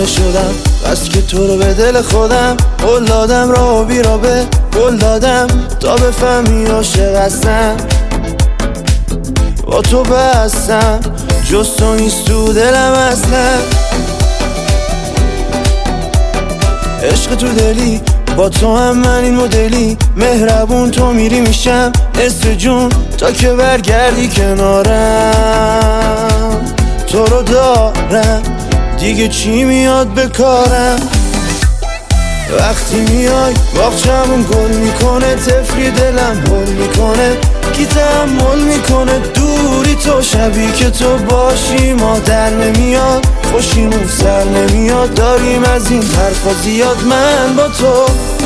شدم، بس که تو رو به دل خودم قول دادم، راه و بیرابه قول دادم تا بفهمی عاشق هستم. با تو بستم جز تو نیست تو دلم اصلا. عشق تو دلی با تو هم من این مدلی، مهربون تو میری میشم نصف جون تا که برگردی کنارم. تو رو دارم دیگه چی میاد به کارم. وقتی میای باغچمون گل میکنه، طفلی دلم هل میکنه، کی تحمل میکنه دوری تو. شبی که تو باشی ما در نمیاد، خوشیمون سر نمیاد، داریم از این حرفا زیاد من با تو.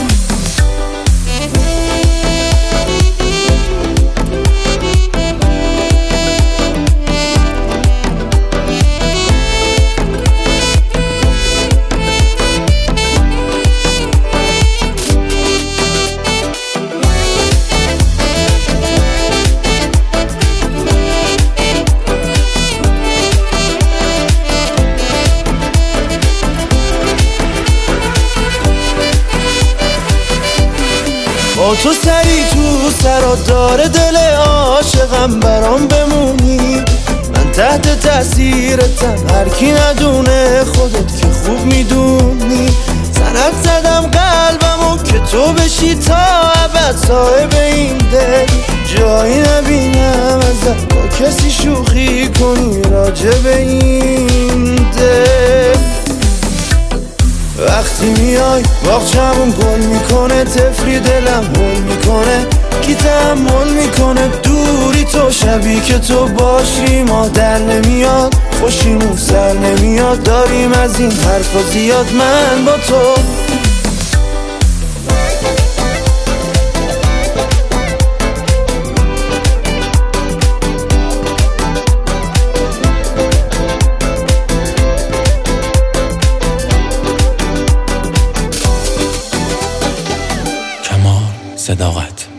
با تو سری تو سرات داره دل عاشقم، برام بمونی من تحت تأثیرتم، هر کی ندونه خودت که خوب میدونی. سند زدم قلبمو که تو بشی تا ابد صاحب این دل، جایی نبینم ازت با کسی شوخی کنی راجع به این دل. وقتی میای باغچمون گل میکنه، طفلی دلم هل میکنه، کی تحمل میکنه دوری تو. شبی که تو باشی ما در نمیاد، خوشیمون سر نمیاد، داریم از این حرفا زیاد من با تو. صداقت